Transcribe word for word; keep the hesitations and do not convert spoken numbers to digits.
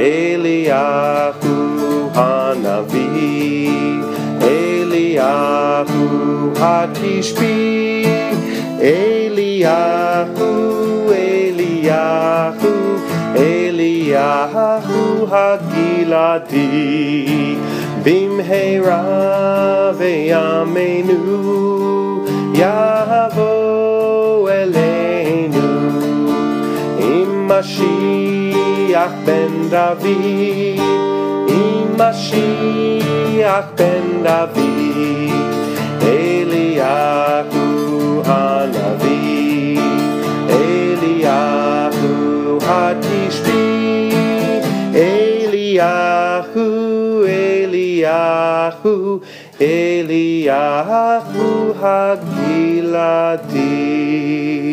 אליהו הנביא, אליהו התשבי, אליהו, אליהו, אליהו הגלעדי, במהרה בימינו יבוא אלינו, עם משיח בן דוד, עם משיח בן דוד, אליהו הנביא, אליהו התשבי, אליהו, אליהו, אליהו הגלעדי.